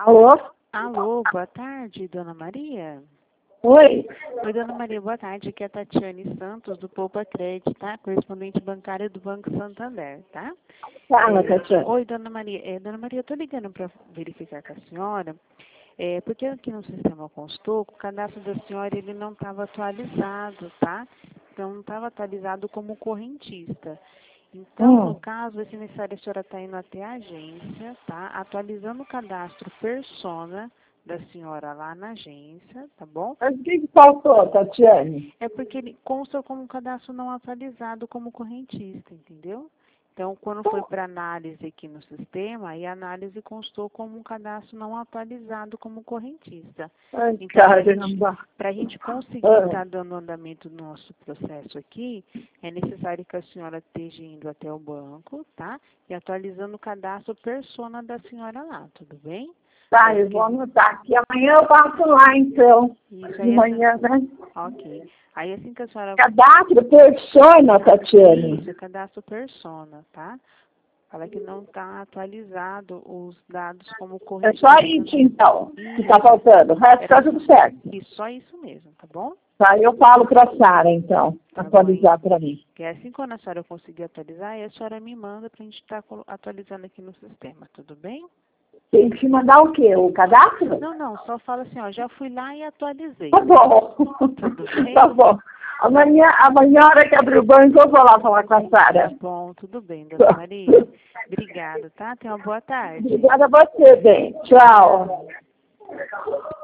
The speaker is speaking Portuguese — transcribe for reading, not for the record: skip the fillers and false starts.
Alô? Alô, boa tarde, Dona Maria. Oi? Oi, Dona Maria, boa tarde. Aqui é a Tatiane Santos, do Poupa Crédito, tá? Correspondente bancária do Banco Santander, tá? Fala, Tatiane. Oi, Dona Maria. Dona Maria, eu tô ligando para verificar com a senhora, porque aqui no sistema constou que o cadastro da senhora ele não estava atualizado, tá? Então, não estava atualizado como correntista. Então, no caso, vai ser necessário a senhora estar indo até a agência, tá? Atualizando o cadastro persona da senhora lá na agência, tá bom? Mas o que faltou, Tatiane? É porque ele consta como um cadastro não atualizado como correntista, entendeu? Então, quando foi para análise aqui no sistema, aí a análise constou como um cadastro não atualizado como correntista. Ai, Então, caramba. para a gente conseguir estar dando andamento no nosso processo aqui, é necessário que a senhora esteja indo até o banco, tá? E atualizando o cadastro persona da senhora lá, tudo bem? Tá, eu vou anotar aqui. Amanhã eu passo lá, então. Isso De aí, manhã, né? ok. Aí assim que a senhora... Cadastro persona, Tatiane. Isso, cadastro persona, tá? Fala que não está atualizado os dados como É correntista. só isso, então, que tá faltando. O resto tá tudo certo. Isso, só isso mesmo, tá bom? Tá, eu falo pra Sara, então, Tá atualizar bom. pra mim. Que assim quando a senhora conseguir atualizar, aí a senhora me manda pra gente estar atualizando aqui no sistema, tudo bem? Tem que te mandar o quê? O cadastro? Não, só fala assim, ó, já fui lá e atualizei. Tá bom. Tudo bem? Tá bom. Amanhã, a hora que abrir o banco, eu vou lá falar com a Sara. Tá bom, tudo bem, Dona Maria. Obrigada, tá? Tenha uma boa tarde. Obrigada a você, bem. Tchau.